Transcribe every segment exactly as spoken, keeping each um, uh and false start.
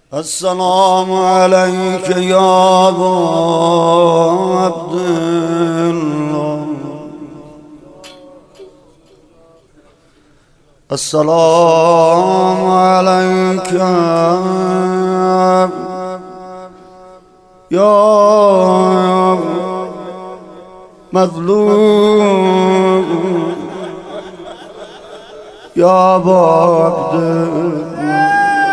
السلام عليك يا أبا عبد الله. السلام عليك يا مظلوم يا أبا عبد الله.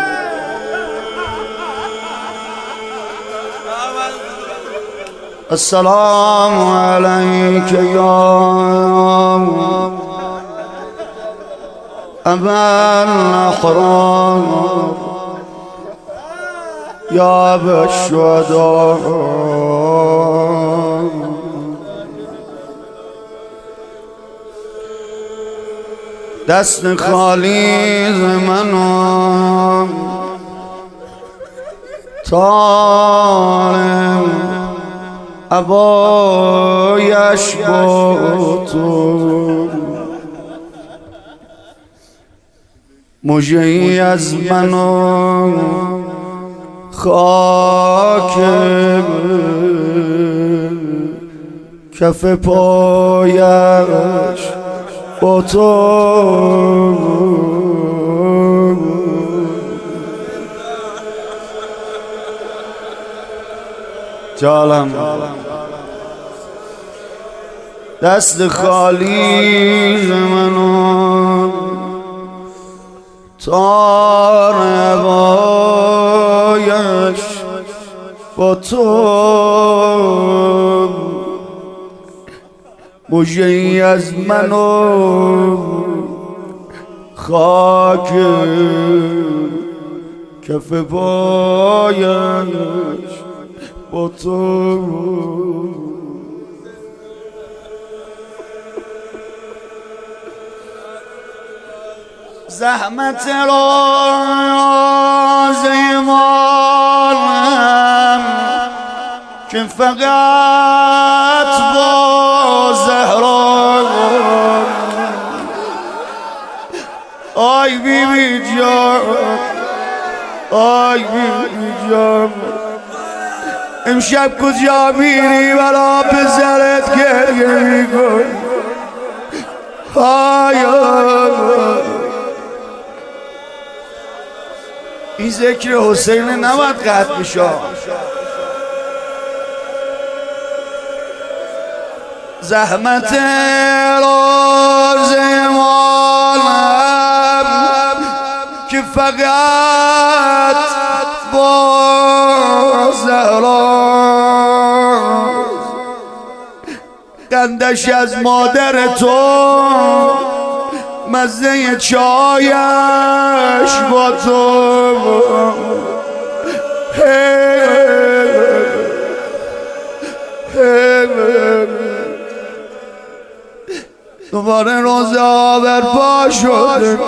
السلام عليك يا أبا الأحرار يا أبا الشهداء. دست خالی ز منو طالب عبایش با تو، مژه‌ای از من و خاک کف پایش با تو. جالم دست خالی منو تار عبایش با تو، مژه‌ای از منو خاک کف پایش با تو. زحمت راز ایمانم که فقط با زهرا. آی بی بی جان، آی بی بی جان، امشب کجا میری برا پسرت گریه میکن؟ آی آی این ذکر حسین نباید قطع بشه. زحمت راز مالم که فقط با زهرا، قندش از مادر تو، مزه چایش با تو. دوباره روز آورپا شد،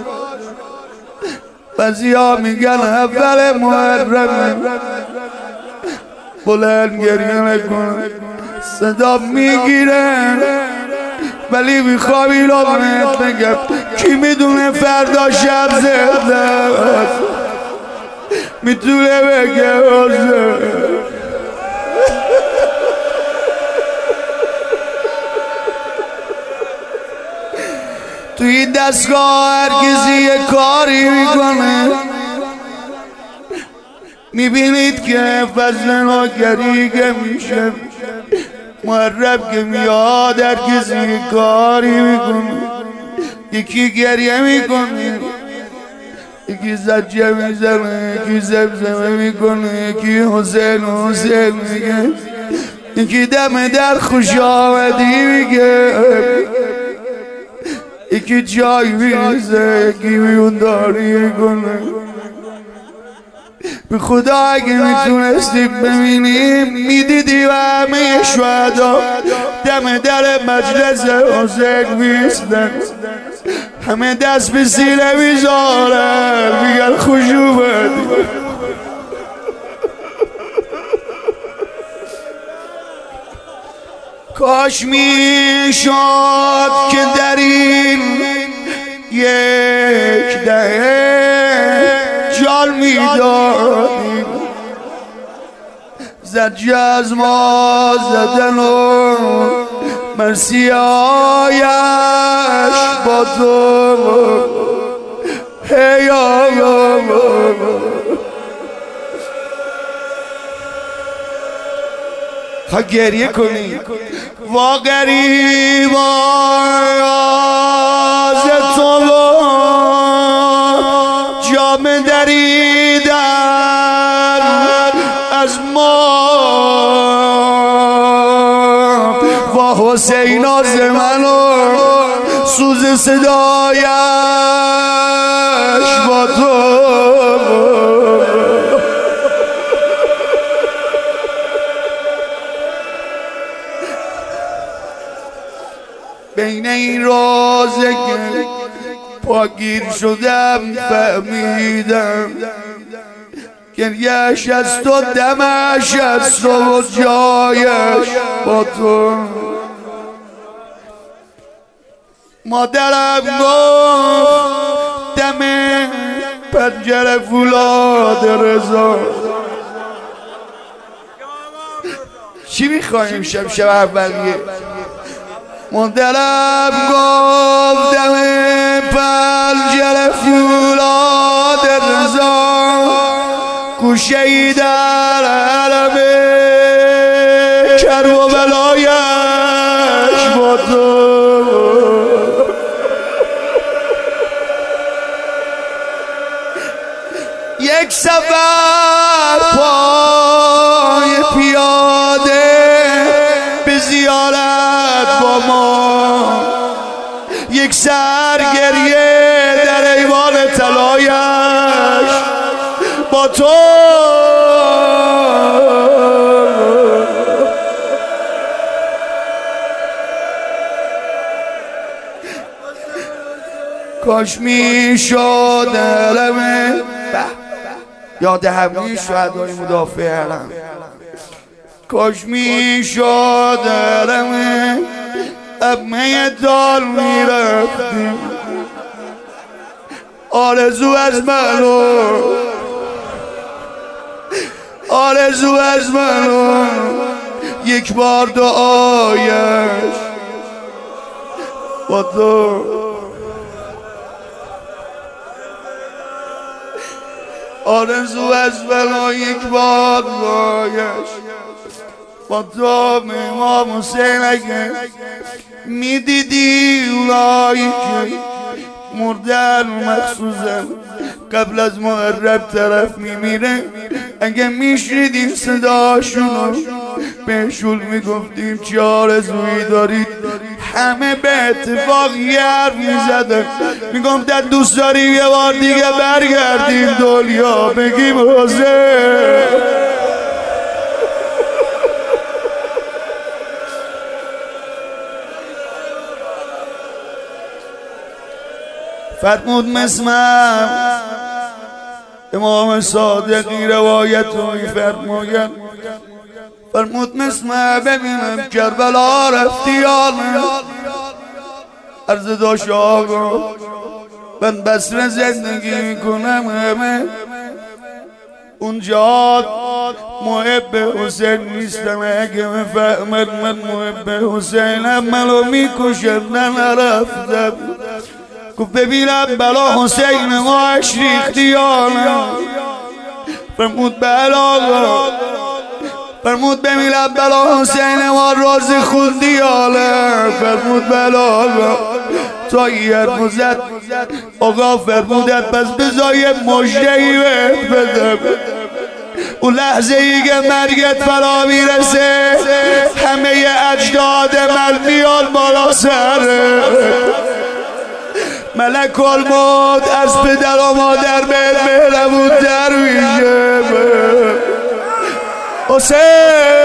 بعضیا میگن اول محرم. بلند گریه نکن، صدا میگیره، ولی میخوام اینو بهت بگم کی میدونه فردا شب زنده میتونه بگه حسین. تو این دستگاه هرگزی یه کاری میکنه، میبینید که فضل ناگری که میشه، محرم که میاد هرگزی یه کاری میکنه. یکی گریه میکنه، یکی زجه میزنه، یکی زمزمه میکنه، یکی حسین حسین میگه، یکی دم در خوش آمدی میگه، یکی جای میریزه، یکی میونداری میکنه. به خدا اگه میتونستیم ببینیم میدیدیم همه شهدا دم در مجلس حسین میستن، همه دست به سینه میذارن میگن خوش اومدی. کاش میشد که در این یک دهه جان جان میدادیم زجه از ما زدن و مرسی آیش با تو هی آیا خواه گریه کنی وا غریب آز تو جام دریدن از ما وا حسین آز منو سوز صدایش با تو بین این رازه که پاگیر شدم فهمیدم گریهش از تو دمش از تو و جایش با تو مادرم گفت دم پنجره فولاد رضا چی میخواییم شب شب اولیه مادرم گفت دم پنجره فولاد رضا گوشه ای در علم کرب و بلایش با تو یک سفر پای پیاده به زیارت با ما یک سر گریه در ایوان طلایش با تو کاش می شد علمه یاد همه شهدای مدافع علم کاش می شد علمه ابمه دال می رفتیم آرزو از منو آرزو از منو یک بار دعایش با تو آرزو از منو یک بار دعایش با تو امام حسین اگه میدیدی اونایی که مردن مخصوصا قبل از محرم طرف میمیره اگه میشنیدیم صداشونو بهشون میگفتیم چه آرزویی دارید همه به اتفاق یه حرف میزدن میگفتن دوست داریم یه بار دیگه برگردیم دنیا بگیم حسین فرمود مسمم امام صادقی روایت رو میفرماید فرمود مسمم ببینم کربلا رفتی آنه عرض داشت آقا من بصره زندگی میکنم همه اونجا محب حسین نیستم اگه مفهمد من محب حسینم منو میکشم نرفتم گفت ببینم بلا حسین ما اشریختی آنم فرمود بلا فرمود ببینم بلا حسین ما راز خوندی آنم فرمود بلا طایر مزد آقا فرمودت پس بزای مجدهی بهت بدم اون لحظه ای که مرگت فرا میرسه همه اجداد من میان بالا سر ملک الموت از پدر و مادر بهت مهربون تر میشه حسین